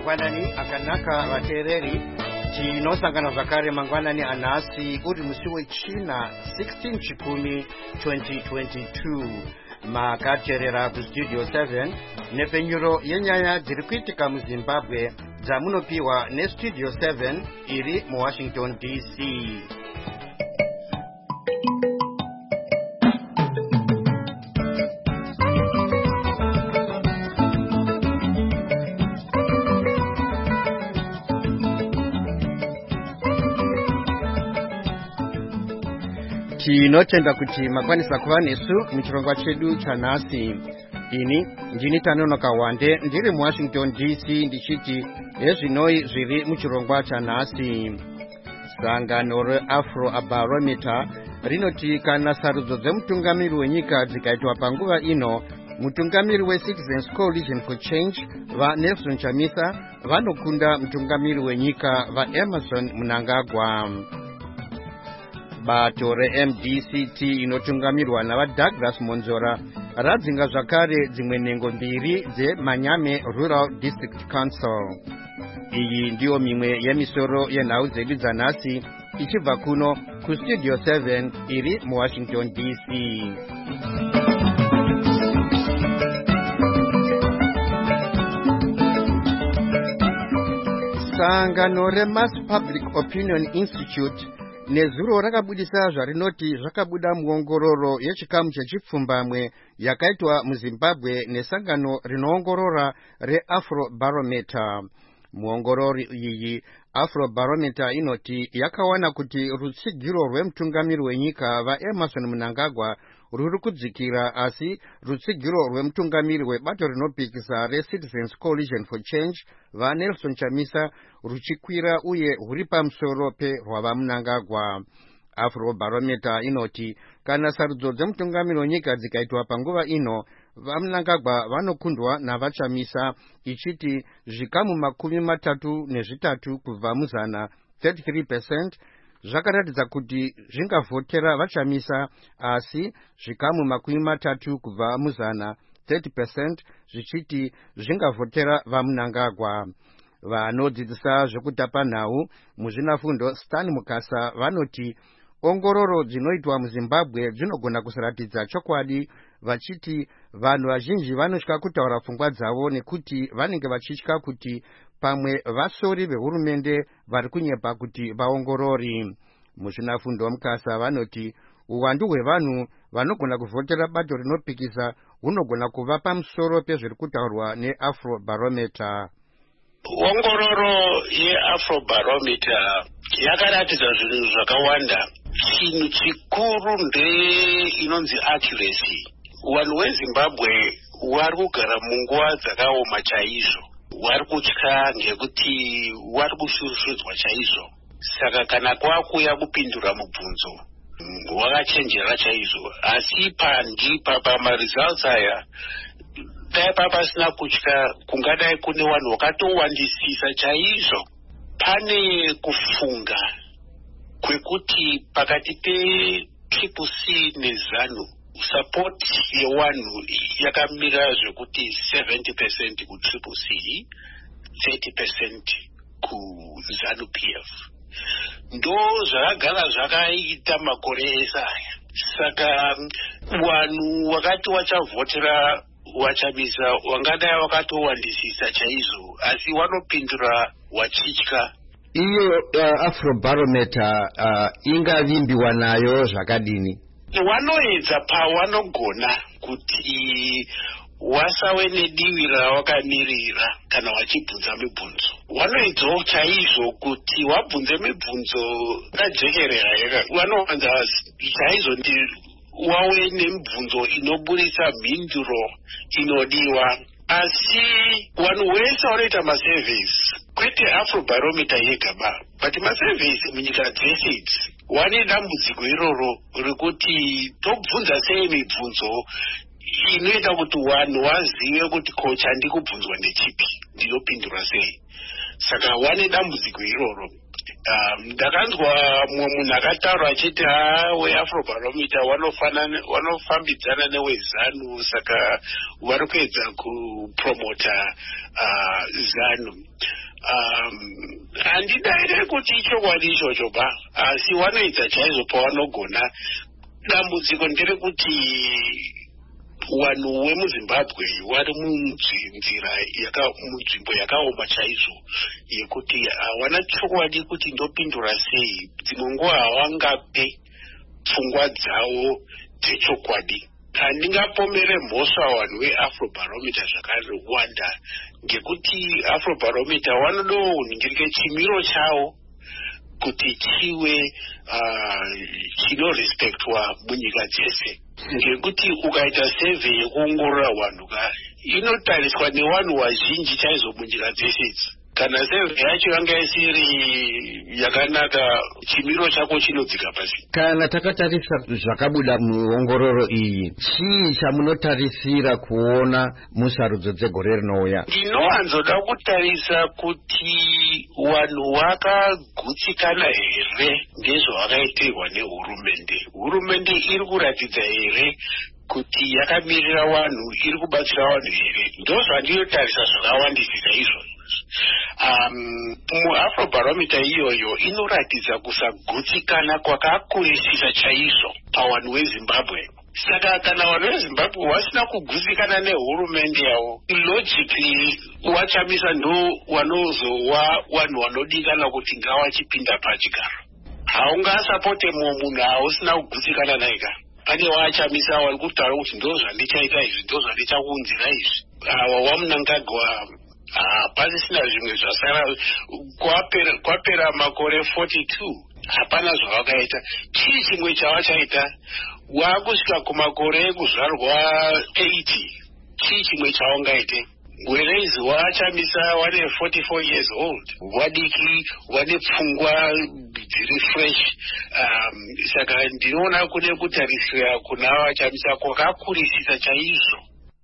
mangwanani akanaka vateereri tinosangana zvakare mangwanani anhasi uri musi wechina 16 chikumi 2022 makateerera kustudio 7 nepfenyuro yenyaya dziri kuitika muzimbabwe dzamunopiwa nestudio 7 iri muwashington dc. Tinotenda kuti makwanisa kuva nesu muchirongwa chedu chanhasi. Ini ndini Tanonoka Wande ndiri muwashington dc ndichiti ezvinoi zviri muchirongwa chanhasi. Sangano reAfro Barometer rinoti kana sarudzo dzemutungamiri wenyika dzikaitwa panguva ino, mutungamiri weCitizens Coalition for Change vaNelson Chamisa vanokunda mutungamiri wenyika vaEmmerson Mnangagwa. Bato reMDCT inotungamirwa navaDouglas Monzora radzinga zvakare dzimwe nhengo mbiri dzeManyame Rural District Council. Iyi ndiyo mimwe yemisoro yenhau dzedu dzanhasi ichibva kuno kustudio 7 iri muwashington dc. Sangano reMass Public Opinion Institute nezuro rakabudisa zvarinoti zvakabuda muongororo yechikamu chechipfumbamwe yakaitwa muZimbabwe nesangano rinoongorora reAfro Barometer. Muongororo iyi Afro Barometer inoti yakawana kuti rutsigiro rwemutungamiri wenyika vaEmmerson Mnangagwa ruri kudzikira, asi rutsigiro rwemutungamiri webato rinopikisa reCitizens Coalition for Change vaNelson Chamisa ruchikwira uye huri pamusoro rwavaMnangagwa. Afro Barometer inoti kana sarudzo dzemutungamiri wenyika dzikaitwa panguva ino, vaMnangagwa vanokundwa navaChamisa ichiti zvikamu 33 kubva muzana 33% zvakaratidza kuti zvingavhotera vaChamisa, asi zvikamu 30 kubva muzana 30% zvichiti zvingavhotera vaMnangagwa. Vanodzidzisa zvekutapa nhau muzvinafundo Stan Mukasa vanoti ongororo dzinoitwa muZimbabwe dzinogona kusaratidza chokwadi, vachiti vanhu vazhinji vanotya kutaura pfungwa dzavo nekuti vanenge vachitya kuti pamwe vasori vehurumende vari kunyepa kuti vaongorori. Muzvinafundo Mukasa vanoti uwandu hwevanhu vanogona kuvhotera bato rinopikisa hunogona kuva pamusoro pezviri kutaurwa neAfro Barometer. Ongororo yeAfro Barometer yakaratidza zvinhu zvakawanda. Chinhu chikuru inonzi accuracy. Vanhu veZimbabwe vari kugara munguva dzakaoma chaizvo, vari kutya ngekuti vari kushurushudzwa chaizvo. Saka kana kwakuya kupindura mubvunzo wakachenjera chaizvo, asi pamaresults aya dai papasina kutya, kungadai kune vanhu vakatowandisisa chaizvo. Pane kufunga kwekuti pakati peTCC neZANU support yevanhu yakamira zvekuti 70% kuTCC, 30% kuZANU PF. Ndo zvakagara zvakaita makore ese aya. Saka vanhu wakati wachavhotera waChamisa wangadai wakatowandisisa chaizvo, asi wanopindura wachitya. Iyo Afro Barometer ingavimbiwa nayo zvakadini? Wanoedza pawanogona kuti wasave nedivi rawakamirira kana wachibvunza mibvunzo. Wanoedzawo chaizvo kuti wabvunze mibvunzo kajekerera wanowanza chaizvo kuti wawe nemibvunzo inoburisa mhinduro inodiwa. Asi vanhu vese vanoita masurveys, kwete Afro Barometer yega but masurveys munyika dzese vane dambudziko iroro rekuti tobvunza sei mibvunzo inoita kuti vanhu vazive kuti ko chandiri kubvunzwa ndechipi, ndinopindura sei. Saka vane dambudziko iroro. Ndakanzwa mumwe munhu akataura achiti weAfro Barometer wanofambidzana neweZANU, saka vari kuedza kupromota ZANU. handidaire kuti chokwadi ichocho ba asi wanoita chaizvo pavanogona. Dambudziko nderekuti vanhu vemuZimbabwe vari munzira munzvimbo yakaoma chaizvo yekuti hawana chokwadi kuti ndopindura sei. Dzimwe nguva havangape pfungwa dzavo dzechokwadi. Handingapomere mhosva vanhu veAfrobarometer zvakawanda ngekuti Afrobarometer vanodawo kuningirike chimiro chavo kuti chive chinorespektwa munyika dzese. Ngekuti ukaita survey yekuongorora vanhu inotariswa nevanhu vazhinji chaizvo munyika dzese idzi. Kana survey yacho yanga isiri yakanaka, chimiro chako chinodzika pasi. Kana takatarisa zvakabuda muongororo iyi, chii chamunotarisira kuona musarudzo dzegore rinouya? Ndinowanzoda kutarisa kuti vanhu vakagutsikana here ndezvavakaitirwa nehurumende. Hurumende iri kuratidza here kuti yakamirira vanhu, iri kubatsira vanhu here? Ndozvandinotarisa zvakawandisisa izvozvo. MuAfrobarometer iyoyo inoratidza kusagutsikana kwakakurisisa chaizvo pavanhu veZimbabwe. Saka kana vanhu veZimbabwe vasina kugutsikana nehurumende yavo, logically wachamisa ndo vanozowa vanhu vanodikana kuti ngavachipinda pachigaro. Haungasapote munhu hausina kugutsikana naye ka. Pane wachamisa vari kutaura kuti ndozvandichaita izvi, ndozvandichakuunzira izvi. Ava waMnangagwa pasisina zvimwe zvasara. Kwapera makore 42 hapana zvavakaita. Chii chimwe chavachaita? Wakusvika kumakore ekuzvarwa 80, chii chimwe chavangaite? Whereas wachamisa wane 44 years old, wadiki, wane pfungwa dziri fresh. Saka ndinoona kune kutarisira kuna vachamisa kwakakurisisa chaizvo.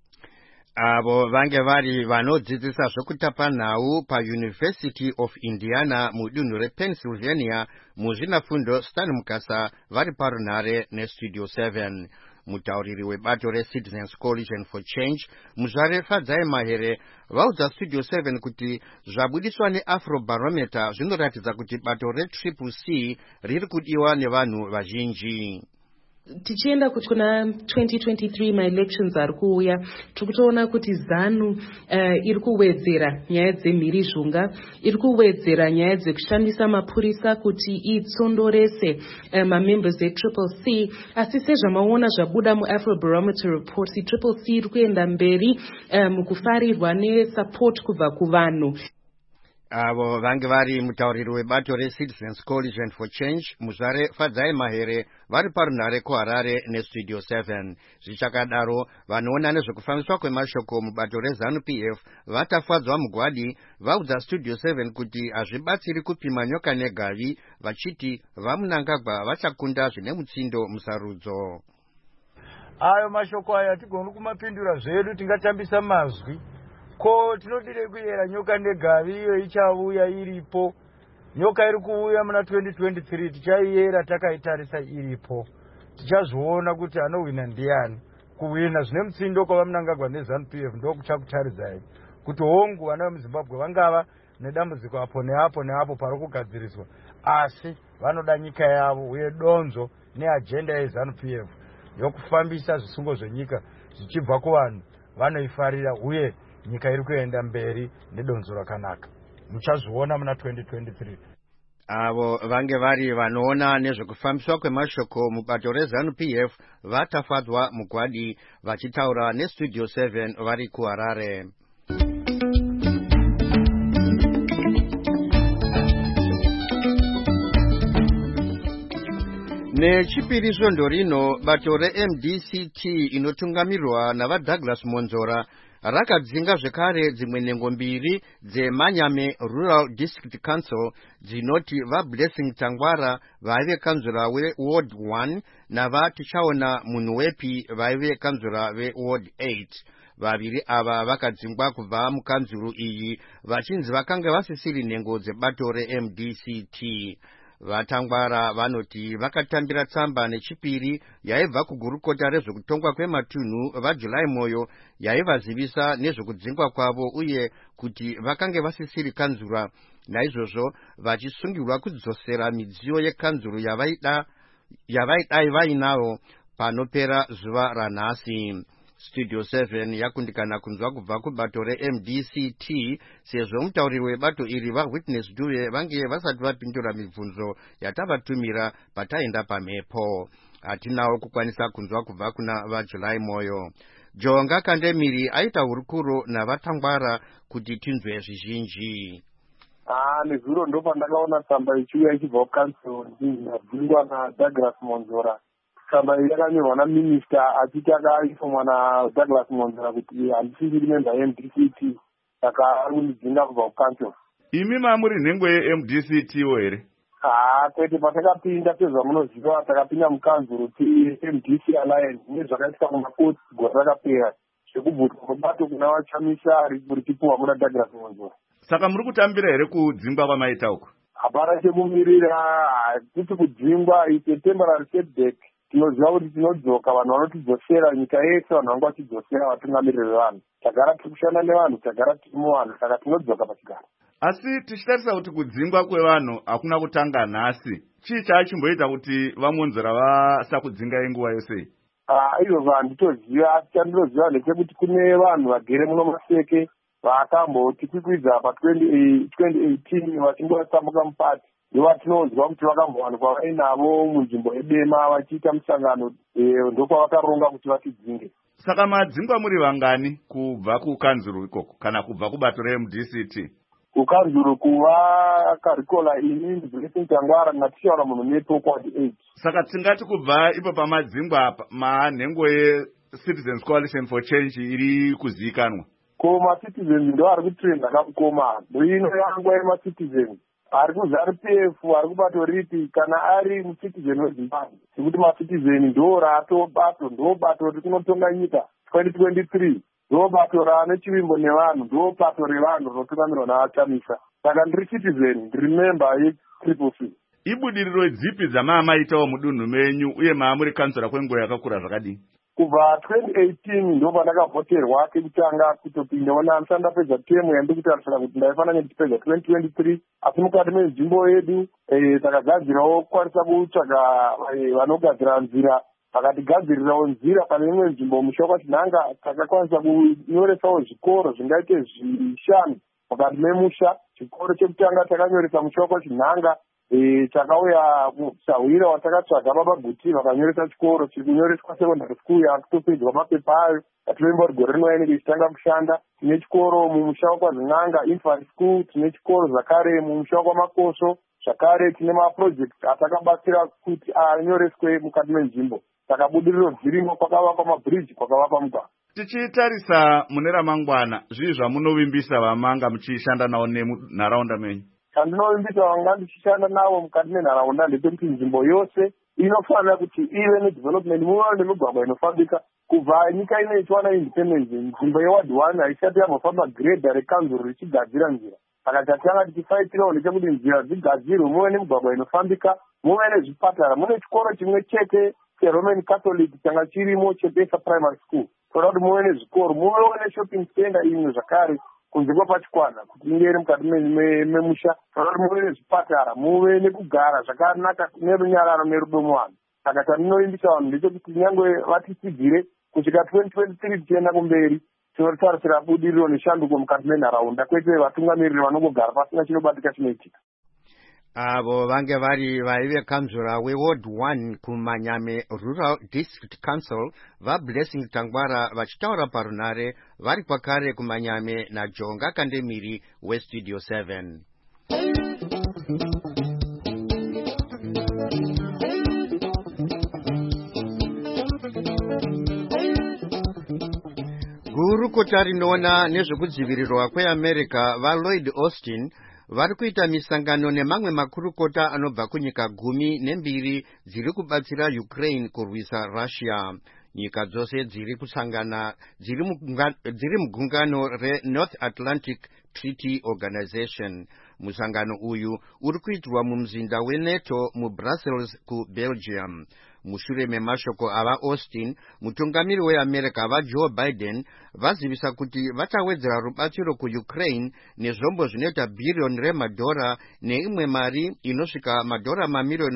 Avo vange vari vanodzidzisa zvekutapa nhau paUniversity of Indiana mudunhu rePennsylvania muzvinafundo Stan Mukasa vari parunhare neStudio 7. Mutauriri webato reCitizens Coalition for Change Muzvare Fadzai Mahere vaudza Studio 7 kuti zvabudiswa neAfrobarometer zvinoratidza kuti bato reCCC riri kudiwa nevanhu vazhinji. Tichienda kuna 2023 ma-elections ari kuuya, tikutoona kuti ZANU iri kuwedzera nyaya dzemhirizhunga, iri kuwedzera nyaya dzekushandisa mapurisa kuti itsondorese ma-members eCCC. Asi sezvamaona zvabuda muAfrobarometer report, CCC iri kuenda mberi mukufarirwa nesupport kubva kuvanhu. Avo vange vari mutauriri webato reCitizens Coalition for Change Muzvare Fadzai Mahere vari parunhare kuHarare neStudio 7. Zvichakadaro vanoona nezvekufambiswa kwemashoko mubato reZANU-PF vatafadzwa mugwadi vaudza Studio 7 kuti hazvibatsiri kupima nyoka negavi, vachiti vaMnangagwa vachakunda zvine mutsindo musarudzo. Ayo mashoko aya hatigoni kumapindura zvedu, tingatambisa mazwi. Ko tinodire kuyera nyoka negavi iyo ichauya iripo. Nyoka iri kuuya muna 2023 tichaiyera takaitarisa iripo. Tichazviona kuti anowina ndiani. Kuwina zvine mutsindo kwavaMnangagwa neZANU-PF ndo kuchakutaridzai kuti hongu vana vemuZimbabwe vangava nedambudziko apo neapo pari kugadziriswa, asi vanoda nyika yavo uye donzo neajenda yeZANU-PF yokufambisa zvisungo zvenyika zvichibva kuvanhu vanoifarira uye nyika iri kuenda mberi nedonzo rakanaka. Muchazviona muna 2023. Avo vange vari vanoona nezvekufambiswa kwemashoko mubato reZANU-PF vatafadzwa mugwadi vachitaura neStudio 7 vari kuHarare. Nechipiri svondo rino bato reMDCT inotungamirwa navaDouglas Monzora rakadzinga zvekare dzimwe nhengo mbiri dzeManyame Rural District Council dzinoti vaBlessing Tangwara vaive kanzura weWard 1 navatichaona munhu wepi vaive kanzura veWard 8. Vaviri ava vakadzingwa kubva mukanzuru iyi vachinzi vakanga vasisiri nhengo dzebato reMDCT. Vatangwara vanoti vakatambira tsamba nechipiri yaibva kugurukota rezvekutongwa kwematunhu vaJuly Moyo yaivazivisa nezvekudzingwa kwavo uye kuti vakange vasisiri kanzura, naizvozvo vachisungirwa kudzosera midziyo yekanzuru yavaidai vainayo panopera zuva ranhasi. Studio 7 yakundikana kunzwa kubva kubato reMDCT sezvo mutauri webato iri vaWitness Dube vange vasati vapindura mibvunzo yatavatumira pataenda pamhepo. Hatinawo kukwanisa kunzwa kubva kuna vaJuly Moyo. Jonga Kandemiri aita hurukuro navatangwara kuti tinzwe zvizhinji. Nezuro ndo pandakaona tsamba ichiuya ichibva kukansuro ndingadzingwa naDouglas Monzora. Tsamba iyi yakanyorwa naminista achiti akaiswa naDouglas Monzora kuti handisiri member yeMDCT saka ari kundidzinga kubva kukansuro. Imi mamuri nhengo yeMDCT-wo here? Kwete, patakapinda sezvamunoziva takapinda mukanzuro MDC Alliance nezvakaitika kumakoti gore rakapera zvekubvuta kubato kuna vachamisa richipuwa kuna Douglas Monzora. Saka muri kutambira here kudzingwa kwamaita uko? Hapana chekumirira, hatisi kudzingwa, ite temporary setback. Tinoziva kuti tinodzoka, vanhu vanotidzosera nyika yese, vanhu vangu vachidzosera vatungamiriri vevanhu. Tagara tiri kushanda nevanhu, tagara tiri muvanhu, saka tinodzoka pachigaro. Asi tichitarisa kuti kudzingwa kwevanhu hakuna kutanga nhasi, chii chachimboita kuti vaMonzora vasakudzingai nguva yose? Izvo handitoziva, asi chandinoziva ndechekuti kune vanhu vagere muno Maseke vakamboti kwikwidza pa2018 vachingotsambuka mupati ndovatinonzwa kuti vakambowanikwa vainavo munzvimbo yeBema vachiita musangano ndokwavakaronga kuti vatidzinge. Saka madzingwa muri vangani kubva kukanzuru ikoko kana kubva kubato reMDCT? Kukanzuru kuva Karikola ini Blessing Tangwara ngatichaura munhu nepo kwadi 8. Saka tingati kubva ipo pamadzingwa manhengo yeCitizens Coalition for Change iri kuzivikanwa. Koma citizens ndo ari kutrenda kakukoma ino yangu yemacitizens ari kuZANU-PF ari kubato ripi kana ari mucitizen weZimbabwe sekuti macitizen ndo ratobato ndo bato rikunotonga nyika 2023 ndo bato raane chivimbo nevanhu ndo bato revanhu rinotungamirwa navachamisa. Saka ndiri citizen ndiri member yeCCC. Ibudiriro dzipi dzamaamaitawo mudunhu menyu uye maamuri kansura kwenguva yakakura zvakadii? Kubva 2018 ndo pandakavhoterwa kekutanga kutopindawo nani ndapedza temu yandikutarisira kuti ndaifanira ndipedza 2023 asi mukati menzvimbo yedu takagadzirawo kukwanisa kutsvaga vanogadzira nzira vakatigadzirirawo nzira pane imwe nzvimbo musha kwaChinhanga takakwanisa kunyoresawo zvikoro zvingaite 5 mukati memusha. Chikoro chekutanga takanyoresa musha kwaChinhanga takauya kusahwira watakatsvaga baba Guti vakanyoresa chikoro chiri kunyoreswa secondary school yakutopedzwa mapepa ayo yatinomba kuti gore rinouya inenge ichitanga kushanda. Tine chikoro mumusha kwaZin'anga infant school, tine chikoro zvakare mumusha kwaMakoso, zvakare tine maprojects atakabatsira kuti anyoreswe mukati menzvimbo. Saka budiriro dzirimo, kwakavakwa mabridge, kwakavakwa mugwagwa. Tichitarisa mune ramangwana zvii zvamunovimbisa vamanga muchishanda navo nemunharaunda menyu? Chandinovimbisa vanga ndichishanda navo mukati menharaunda ndechekuti nzvimbo yose inofanira kuti ive nedevelopment muve nemigwagwa inofambika. Kubva nyika ino ichiwana independence, nzvimbo yeward 1 haisati yambofamba gredha rekanzuru richigadzira nzira. Saka chatanga tichifaitirawo ndechekuti nzira dzigadzirwe, muve nemigwagwa inofambika, muve nezvipatara. Mune chikoro chimwe chete cheRoman Catholic changa chirimo cheBesa Primary School. Toda kuti muve nezvikoro, muvewo neshopping center imwe zvakare kunze kwapachikwana kuti ingeri mukati memusha. Toda kuti muve nezvipatara, muve nekugara zvakanaka nerunyararo nerudo muvanhu. Saka chandinoimbisa vanhu ndechekuti nyangwe vatisigire kusvika 2023 tichienda kumberi tinotarisira budiriro neshanduko mukati menharaunda, kwete vatungamiriri vanongogara pasina chinobatika chinoitika. Avo vange vari vaive kanzura weWard 1 kuManyame Rural District Council vaBlessing Tangwara vachitaura parunare vari kwakare kuManyame naJonga Kandemiri weStudio 7. Gurukota rinoona nezvekudzivirirwa kweAmerica vaLloyd Austin vari kuita misangano nemamwe makurukota anobva kunyika 12 dziri kubatsira Ukraine kurwisa Russia. Nyika dzose dziri kusangana dziri mugungano reNorth Atlantic Treaty Organization. musangano uyu uri kuitirwa mumzinda weNATO muBrussels kuBelgium. Mushure memashoko ava Austin, mutungamiri weAmerica vaJoe Biden vazivisa kuti vachawedzera rubatsiro kuUkraine nezvombo zvinoita bhiriyoni remadhora neimwe mari inosvika madhora mamiliyoni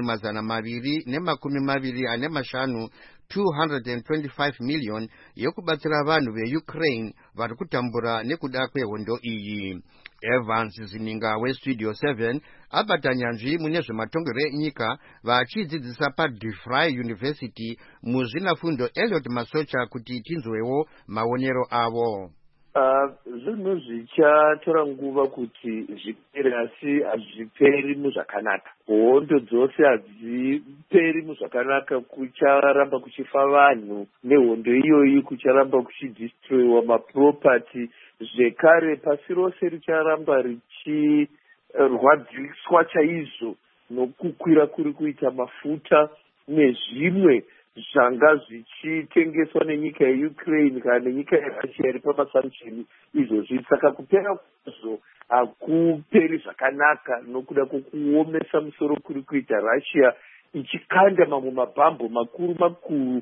225 225 million yekubatsira vanhu veUkraine vari kutambura nekuda kwehondo iyi. Evans Zininga weStudio 7 abata nyanzvi mune zvematongero enyika vachidzidzisa paDeFry University muzvinafundo Elliot Masocha kuti tinzwewo maonero avo. Zvinhu zvichatora nguva kuti zvipere, asi hazviperi muzvakanaka. Hondo dzose hadziperi muzvakanaka, kucharamba kuchifa vanhu nehondo iyoyi, kucharamba kuchidestroyiwa mapropati. Zvekare pasi rose richaramba richirwadziswa chaizvo nokukwira kuri kuita mafuta nezvimwe zvanga zvichitengeswa nenyika yeUkraine kana nenyika yeRussia iri pamasanksheni izvozvi. Saka kupera kwazvo hakuperi zvakanaka nokuda kwokuomesa musoro kuri kuita Russia ichikanda mamwe mabhambo makuru makuru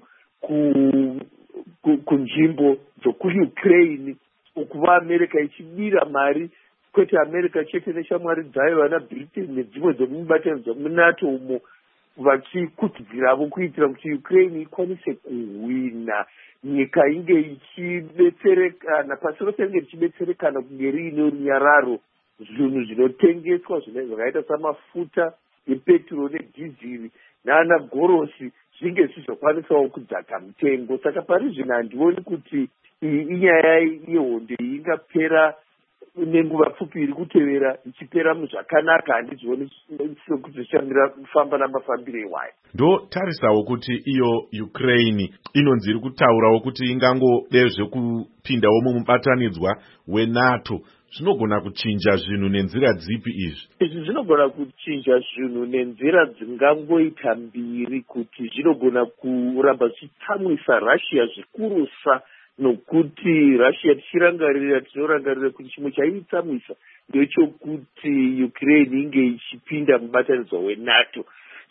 kunzvimbo dzokuUkraine, ukuva America ichibira mari, kwete America chete neshamwari dzayo vana Britain nedzimwe dzomubatanidzwa muNATO umo, vachikudziravo kuitira kuti Ukraine ikwanise kuhwina, nyika inge ichibetserekana, pasi rose inge richibetserekana kunge riine runyararo. Zvinhu zvinotengeswa zvakaita samafuta epetro nedhiziri nana gorosi zvinge zvizokwanisawo kudzaka mutengo. Saka pari zvino handioni kuti inyaya yehondo ingapera nenguva pfupi iri kutevera ichipera muzvakanaka. Handizvioni sekuti zvichamira kufamba namafambiro ewayo. Ndotarisawo kuti iyo Ukraine inonzi iri kutaurawo kuti ingangodezve kupindawo mumubatanidzwa weNATO. Zvinogona kuchinja zvinhu nenzira dzipi izvi? Izvi zvinogona kuchinja zvinhu nenzira dzingangoita mbiri, kuti zvinogona kuramba zvichitsamwisa Russia zvikurusa, nokuti Russia tinorangarira kuti chimwe chaitsamwisa ndechokuti Ukraine inge ichipinda mubatanidzwa weNATO.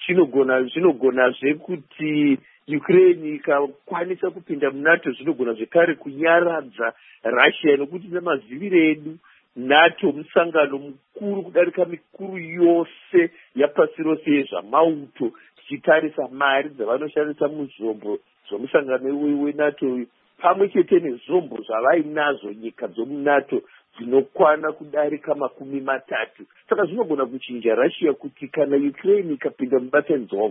Zvinogonazve kuti Ukraine ikakwanisa kupinda muNATO zvinogona zvekare kunyaradza Russia, nokuti namazivire edu NATO musangano mukuru kudarika mikuru yose yapasi rose yezvamauto, tichitarisa mari dzavanoshandisa muzvombo zvomusangano weNATO pamwe chete nezvombo zvavainazo nyika dzomuNATO dzinokwana kudarika 30. Saka zvinogona kuchinja Russia kuti kana Ukraine ikapinda mubatanidzwa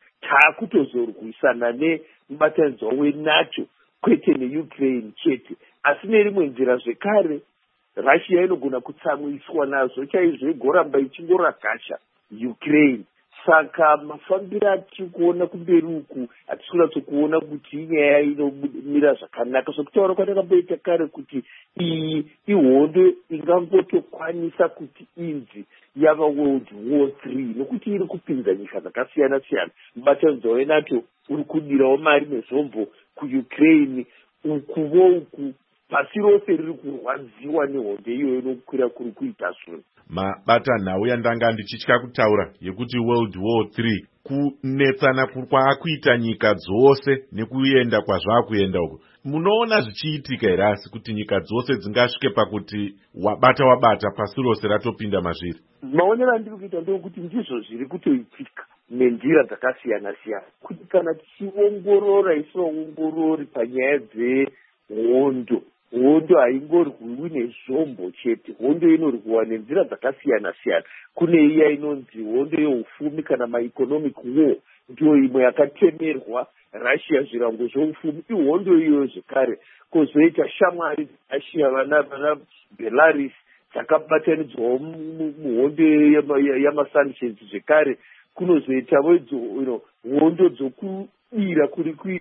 taakutozorwisana nemubatanidzwa weNATO, kwete neUkraine chete, asi nerimwe nzira zvekare Russia inogona kutsamwiswa nazvo chaizvo igoramba ichingoragazha Ukraine. Saka mafambiro atiri kuona kumberi uku hatisi kunatsokuona kuti inyaya inomira zvakanaka. Zvokutaura kwatakamboita kare kuti iyi ihondo ingangotokwanisa kuti inzi yava World War 3, nokuti iri kupinza nyika dzakasiyana siyana. Mubatanidzwa weNATO uri kudirawo mari nezvombo kuUkraine, ukuvo uku pasi rose riri kurwadziwa nehondo iyoyo nokukwira kuri kuita zvinhu. Mabatanhau yandanga ndichitya kutaura yekuti World War 3 kunetsana kwaakuita nyika dzose nekuenda kwazvaakuenda uko, munoona zvichiitika here asi kuti nyika dzose dzingasvike pakuti wabata pasi rose ratopinda mazviri? Maonero andiri kuita ndokuti ndizvo zviri kutoitika nenzira dzakasiyana siyana, kuti kana tichiongorora isivaongorori panyaya dzehondo, hondo haingorwiwi nezvombo chete, hondo inorwiwa nenzira dzakasiyana siyana. Kune iya inonzi hondo yeufumi kana maeconomic war, ndiyo imwe yakatemerwa Russia zvirango zvoufumi, ihondo iyoyo zvekare. Kozoita shamwari Russia vana Belarus dzakabatanidzwawo muhondo yamasanctions zvekare. Kunozoitawo hondo dzokubira kuri kuita.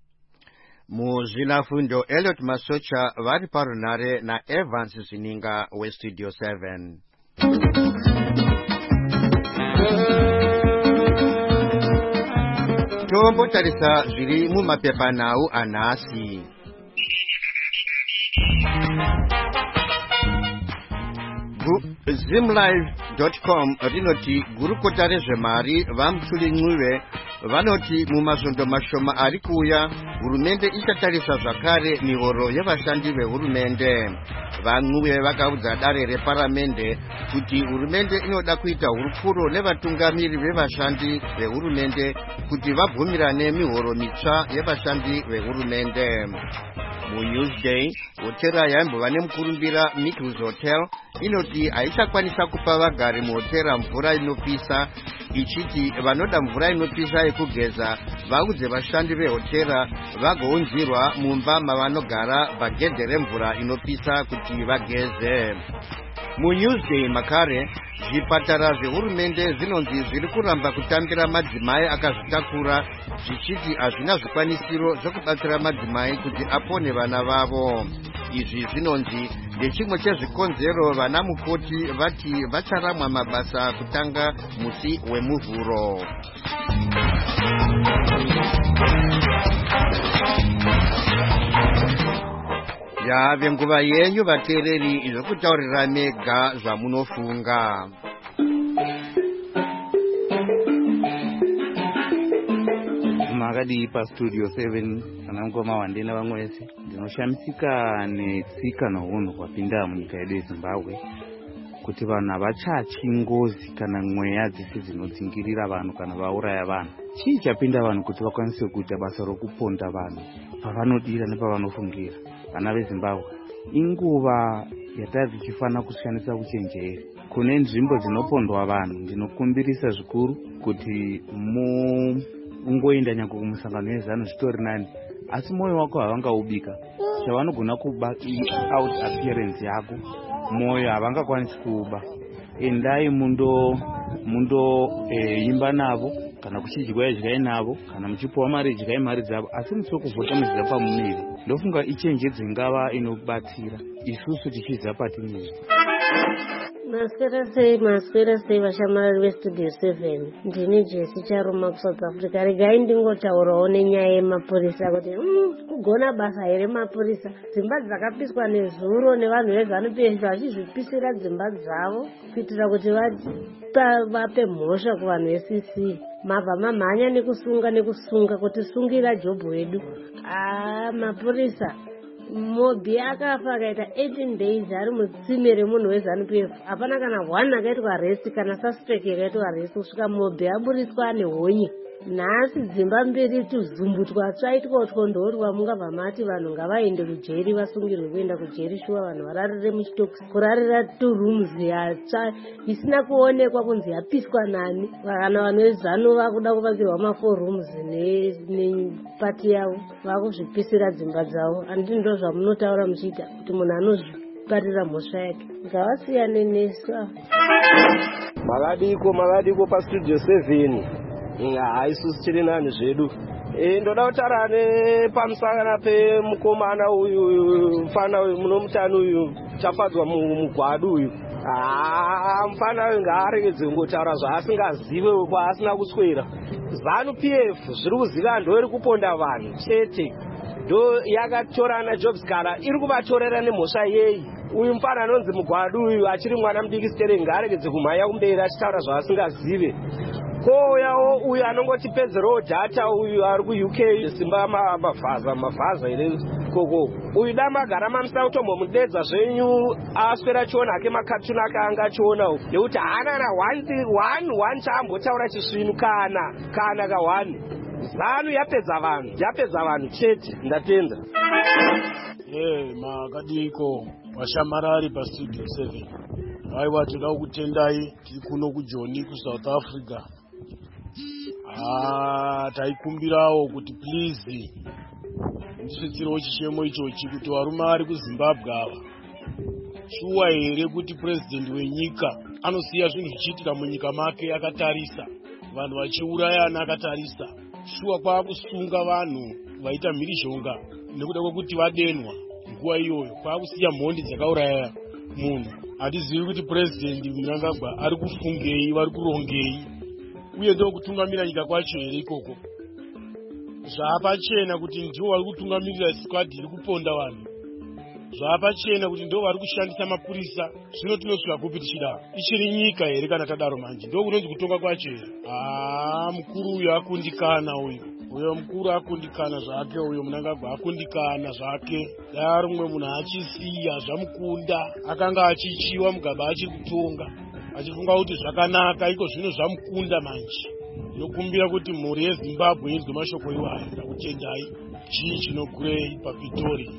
Muzvinafundo Elliot Masocha vari parunare naEvans Zininga weStudio 7. Tombotarisa zviri mumapepanhau anhasi. zimlive.com rinoti gurukota rezvemari vaMutsulincuve vanoti mumazondo mashoma ari kuuya hurumende ichatarisa zvakare mihoro yevashandi vehurumende. VaNcuve vakaudza dare reparamende kuti hurumende inoda kuita hurukuro nevatungamiri vevashandi vehurumende kuti vabvumirane mihoro mitsva yevashandi vehurumende. MuNewsday, hotera yaimbova nemukurumbira Mickles Hotel inoti haichakwanisa kupa vagari muhotera mvura inopisa, ichiti vanoda mvura inopisa yekugeza vaudze vashandi vehotera vagounzirwa mumba mavanogara bhagedhe remvura inopisa kuti vageze. MuNewsday makare, zvipatara zvehurumende zvinonzi zviri kuramba kutambira madzimai akazvitakura zvichiti hazvina zvikwanisiro zvokubatsira madzimai kuti apone vana vavo. Izvi zvinonzi ndechimwe chezvikonzero vana mukoti vati vacharamwa mabasa kutanga musi wemuvhuro. Yave nguva yenyu vateereri zvokutaurira mega zvamunofunga. Makadii pastudio 7 kana ngoma wandena vamwe vese ndinoshamisika netsika nounhu hwapinda munyika yedu yeZimbabwe kuti vanhu havachachi ngozi kana mweya dzese dzinodzingirira vanhu kana vauraya vanhu. Chii chapinda vanhu kuti vakwanise kuita basa rokuponda vanhu pavanodira nepavanofungira? Vana veZimbabwe, inguva yatari tichifanira kushandisa uchenjeri. Kune nzvimbo dzinopondwa vanhu, ndinokumbirisa zvikuru kuti ungoenda nyangwe kumusangano wezano zvitori nani, asi moyo wako havangaubika. Chavanogona kuba out appearance yako, moyo havangakwanisi kuuba. Endai mundo imba navo, kana kuchidya idyai navo, kana muchipuwa mari idyai mari dzavo, asi musokuvhotamizira pamumiri. Ndofunga ichenjedzo ingava inobatsira isusu tichiziva patiniri. Maswera sei vashamarari vestudio 7. Ndini Jesi Charuma kuSouth Africa. Regai ndingotaurawo nenyaya yemapurisa kuti kugona basa here mapurisa. Dzimba dzakapiswa nezuro nevanhu veZANU-PF vachizvipisira dzimba dzavo kuitira kuti vape mhosva kuvanhu veCC. Mabva mamhanya nekusunga kuti sungira jobhu wedu. Mapurisa Mobi akafa akaita 18 days ari mutsime remunhu weZANU-PF. Hapana kana one akaitwa arrest kana suspect akaitwa arrest kusvika Mobi aburiswa ane honye. Nhasi dzimba mbiri tuzumbutwa twaitwa tondorwa mungabva mati vanhu ngavaende kujeri vasungirwe kuenda kujeri shuwa vanhu vararire muchitokisi kurarira 2 rooms yatsva isina kuonekwa kunzi yapiswa nani. Kana vanhu veZANU vakuda kuvakirwa ma4 rooms nepati yavo vakuzvipisira dzimba dzavo. Handiti ndo zvamunotaura muchiita kuti munhu anozviparira mhosva yake. Ngavasiyane nesu. Makadiko pastudio 7. Haisusi tiri nani zvedu. Ndoda kutaura pamusana pemukomana uyu mufana uyu munomutani uyu chafadzwa mugwadu uyu. Mufana uyu ngaaregedze kungotaura zvaasingazive kwaasina kuswera. ZANU-PF zviri kuziva ndo iri kuponda vanhu chete. Ndo yakatorana Jobs Kara iri kuvatorera nemhosva yei. Uyu mufana anonzi mugwadu uyu achiri mwana mudiki Sterling ngaaregedze kumhanya kumberi achitaura zvaasingazive. Koyawo uyu anongotipedzerawo dhata uyu ari kuUK simba mavhaza ire koko. Uyu damagara mamusautombo mudedza zvenyu aswera chiona ake makatuna ake anga achionawo nekuti haana one chaambotaura chisvinu kana ka 1. ZANU yapedza vanhu chete. Ndatenda. Makadiko vashamarari pastudio 7. Aiwa toda kutendai tiri kuno kuJoni kuSouth Africa. Taikumbirawo kuti please ndisvitsirawo chichemo ichochi kuti varume ari kuZimbabwe ava shuwa here kuti president wenyika anosiya zvinhu zvichiitika munyika make akatarisa vanhu vachiurayana akatarisa shuwa kwaakusunga vanhu vaita mhirizhonga nekuda kwekuti vadenwa nguva iyoyo kwaakusiya mhondi dzakauraya munhu. Hatizivi kuti president Mnangagwa ari kufungei vari kurongei uye ndo kutungamira nyika kwacho here ikoko. Zvapachena kuti ndiwo vari kutungamirira squad iri kuponda vanhu. zvapachena kuti ndo vari kushandisa mapurisa. Zvino tinosvika kupi tichidaro? Ichiri nyika here kana tadaro manje? Ndo kunonzi kutonga kwacho here? Mukuru uyu akundikana uyo mukuru akundikana zvake, uyo Mnangagwa akundikana zvake. Dai rumwe munhu achisiya zvamukunda, akanga achichiwa mugaba achiri kutonga, achifunga kuti zvakanaka, iko zvino zvamukunda manje. Ndinokumbira kuti mhuri yeZimbabwe inzwe mashoko iwayo. Ndakutendai. Chii chinokurei paPitori?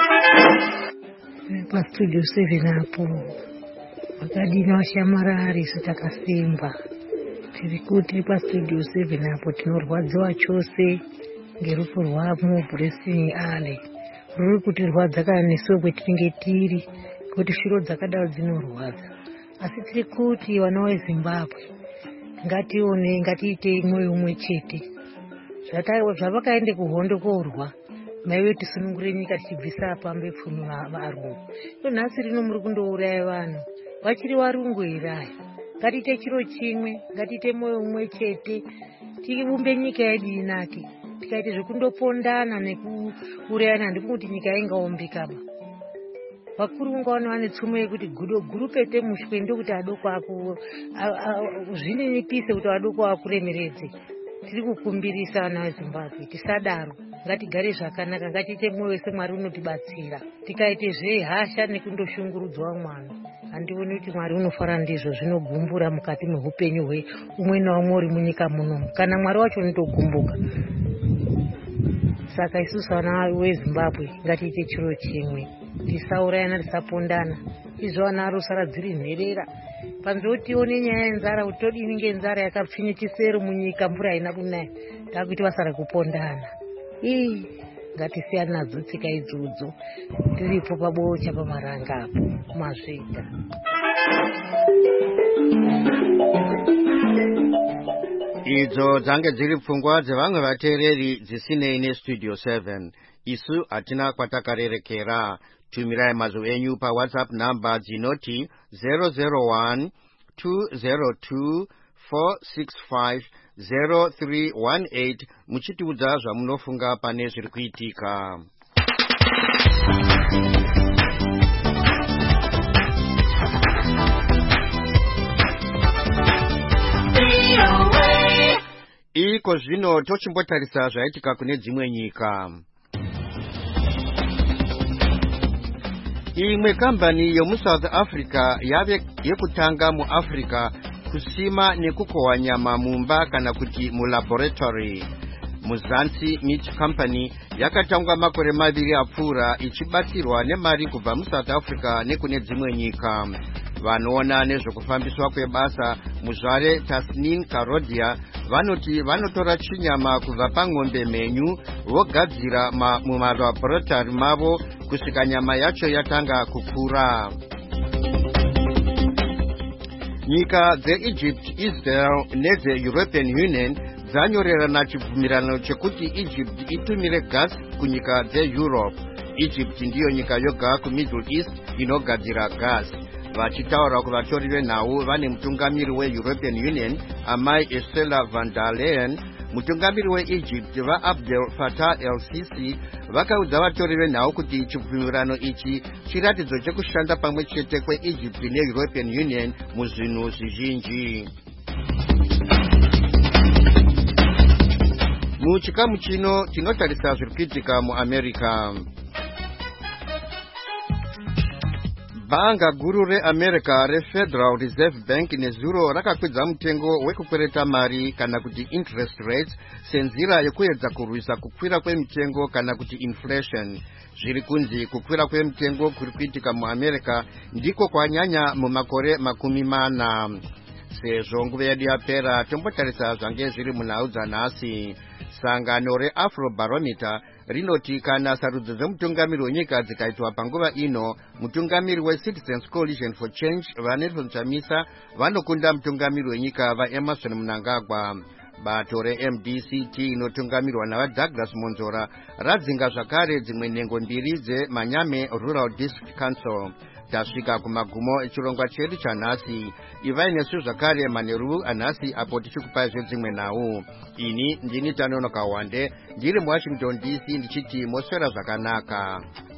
PaStudio 7 apo vakadina vashamarari takasimba. Tiri kuti paStudio 7 apo tinorwadziwa chose ngerufu rwamo Blessing Ale. Ruri kutirwadza kana nesuwo kwetinenge tiri, kuti shiro dzakadaro dzinorwadza. Asi tiri kuti vana veZimbabwe ngatione, ngatiite mwoyo umwe chete. Zvavakaende kuhondo korwa, maiwe tisunungure nyika tichibvisa pambe pfumi varungu. Nhasi rino muri kundouraya vanhu vachiri varungu here? Ngatiite chiro chimwe, ngatiite mwoyo umwe chete, tiumbe nyika yedu inake. Tikaite zvekundopondana nekuurayana, ndikuti nyika ingaombikaba. Vakuru ungaona vane tsumo yekuti gurupete mushwe ndokuti adoko ako zvininipise kuti adoko akuremeredze. Tiri kukumbirisa vana veZimbabwe tisadaro, ngatigare zvakanaka, ngatiite mwoyo wese Mwari unotibatsira. Tikaite zvehasha nekundoshungurudzwa mwana, handioni kuti Mwari unofara ndizvo, zvinogumbura mukati meupenyu hweumwe naumwe uri munyika muno, kana Mwari wacho unotogumbuka. Saka isusu vana veZimbabwe ngatiite chiro chimwe, tisaurayana, tisapondana. Izvo vana varosara dziri nherera. Panzvoti tione nyaya yenzara, kuti todini ngenzara yakapfinyichisero munyika, mvura haina kunaya, takuiti basa rekupondana. Ngatisiyane nadzo tsika idzodzo, tiripo pabocha pamaranga apo mazvita. Idzo dzange dziri pfungwa dzevamwe vateereri dzisinei neStudio 7. Isu hatina kwatakarerekera. Tumirai mazwi enyu paWhatsApp namba dzinoti 001 202 465 0318 muchitiudza zvamunofunga pane zviri kuitika. Iko zvino tochimbotarisa zvaitika kune dzimwe nyika. Imwe kambani yomuSouth Africa yave yekutanga muAfrica kusima nekukohwa nyama mumba kana kuti mulaboratory. Muzansi Meat Company yakatangwa makore 2 apfuura ichibatsirwa nemari kubva muSouth Africa nekune dzimwe nyika. Vanoona nezvekufambiswa kwebasa muzvare Tasneem Karodia vanoti vanotora chinyama kubva pang'ombe mhenyu vogadzira mumalaboratory mavo kusvika nyama yacho yatanga kukura. Nyika dzeEgypt, Israel nedzeEuropean Union dzanyorerana chibvumirano chekuti Egypt itumire gas kunyika dzeEurope. Egypt ndiyo nyika yoga kuMiddle East inogadzira gas. Vachitaura kuvatori venhau vane mutungamiri weEuropean Union Amai Estella van der Leyen, mutungamiri weEgypt vaAbdel Fattah el-Sisi vakaudza vatori venhau kuti chibvumirano ichi chiratidzo chekushanda pamwe chete kweEgypt neEuropean Union muzvinhu zvizhinji. Muchikamu chino tinotarisa zviri kuitika muAmerica. Banga guru reAmerica reFederal Reserve Bank nezuro rakakwidza mutengo wekukwereta mari kana kuti interest rates senzira yekuedza kurwisa kukwira kwemitengo kana kuti inflation. Zviri kunzi kukwira kwemitengo kuri kuitika muAmerica ndiko kwanyanya mumakore 40. Sezvo nguva yedu yapera tombotarisa zvange zviri munhau dzanhasi. Sangano reAfrobarometer rinoti kana sarudzo dzemutungamiri wenyika dzikaitwa panguva ino, mutungamiri weCitizens Coalition for Change vaNelson Chamisa vanokunda mutungamiri wenyika vaEmerson Mnangagwa. Bato reMDCT inotungamirwa navaDouglas Monzora radzinga zvakare dzimwe nhengo 2 dzeManyame Rural District Council. Tasvika kumagumo echirongwa chedu chanhasi. Ivai nesu zvakare manheru anhasi apo tichikupai zvedzimwe nhau. Ini ndini Tanonoka Wande ndiri muWashington DC ndichiti moswera zvakanaka.